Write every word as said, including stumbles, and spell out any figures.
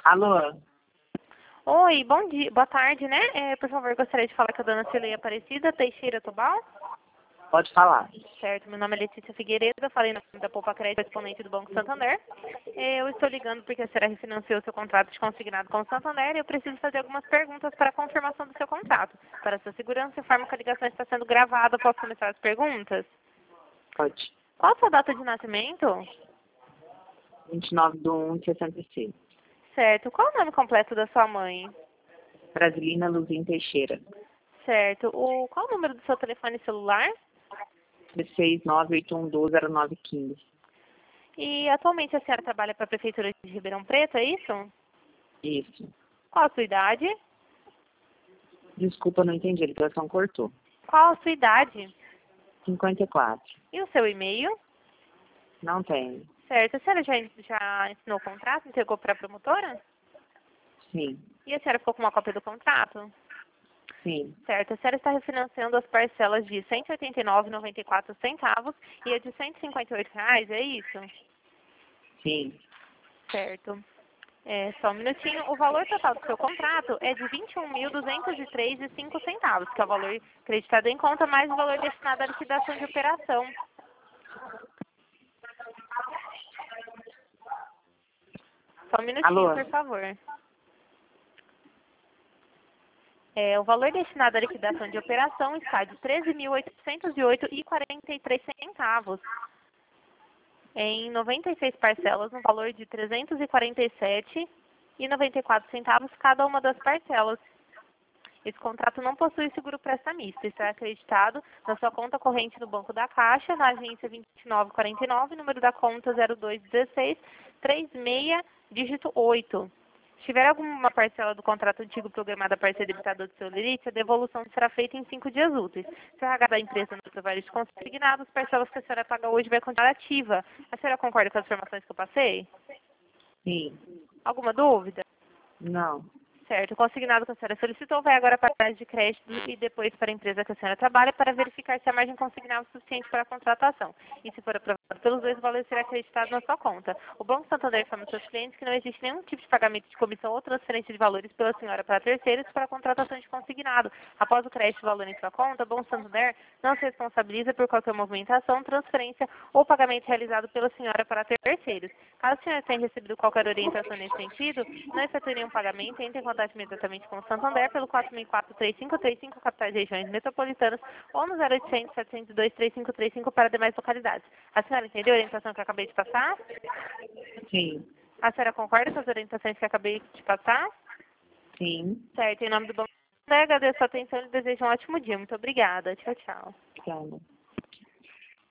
Alô? Oi, bom dia, boa tarde, né? É, por favor, gostaria de falar com a dona Cileia Aparecida Teixeira Tobal. Pode falar. Certo, meu nome é Letícia Figueiredo, falei no nome da Poupa Crédito, correspondente do Banco Santander. É, eu estou ligando porque a senhora refinanciou seu contrato de consignado com o Santander e eu preciso fazer algumas perguntas para a confirmação do seu contrato. Para sua segurança, informo que a ligação está sendo gravada. Posso começar as perguntas? Pode. Qual a sua data de nascimento? vinte e nove de um de sessenta e seis. Certo. Qual o nome completo da sua mãe? Brasilina Luzin Teixeira. Certo. O, qual o número do seu telefone celular? seis nove oito um dois zero nove um cinco. E atualmente a senhora trabalha para a Prefeitura de Ribeirão Preto, é isso? Isso. Qual a sua idade? Desculpa, não entendi. A ligação cortou. Qual a sua idade? cinquenta e quatro. E o seu e-mail? Não tem. Certo. A senhora já, já assinou o contrato, entregou para a promotora? Sim. E a senhora ficou com uma cópia do contrato? Sim. Certo. A senhora está refinanciando as parcelas de cento e oitenta e nove reais e noventa e quatro centavos e a de cento e cinquenta e oito reais, é isso? Sim. Certo. É, só um minutinho. O valor total do seu contrato é de vinte e um mil duzentos e três reais e cinco centavos, que é o valor creditado em conta, mais o valor destinado à liquidação de operação. Só um minutinho, Alô? por favor. É, o valor destinado à liquidação de operação está de treze mil oitocentos e oito reais e quarenta e três centavos. Em noventa e seis parcelas, no valor de trezentos e quarenta e sete reais e noventa e quatro centavos cada uma das parcelas. Esse contrato não possui seguro prestamista. Está acreditado na sua conta corrente no Banco da Caixa, na agência vinte e nove quarenta e nove, número da conta zero dois um seis, três seis, dígito oito. Se tiver alguma parcela do contrato antigo programada para ser debitada do seu limite, a devolução será feita em cinco dias úteis. Se a H da empresa não provar de consignado, as parcelas que a senhora paga hoje vai continuar ativa. A senhora concorda com as informações que eu passei? Sim. Alguma dúvida? Não. Certo. O consignado que a senhora solicitou vai agora para a área de crédito e depois para a empresa que a senhora trabalha para verificar se a margem consignável é suficiente para a contratação. E se for aprovado pelos dois, o valor será acreditado na sua conta. O Banco Santander informa aos seus clientes que não existe nenhum tipo de pagamento de comissão ou transferência de valores pela senhora para terceiros para a contratação de consignado. Após o crédito do valor em sua conta, o Banco Santander não se responsabiliza por qualquer movimentação, transferência ou pagamento realizado pela senhora para terceiros. Caso a senhora tenha recebido qualquer orientação nesse sentido, não efetue nenhum pagamento, entre em contato imediatamente com o Santander pelo quatro seis quatro, três cinco três cinco, capitais e regiões metropolitanas, ou no zero oitocentos, setecentos e dois, três cinco três cinco para demais localidades. A senhora entendeu a orientação que eu acabei de passar? Sim. A senhora concorda com as orientações que eu acabei de passar? Sim. Certo. Em nome do Banco Santander, agradeço a atenção e desejo um ótimo dia. Muito obrigada. Tchau, tchau. Tchau.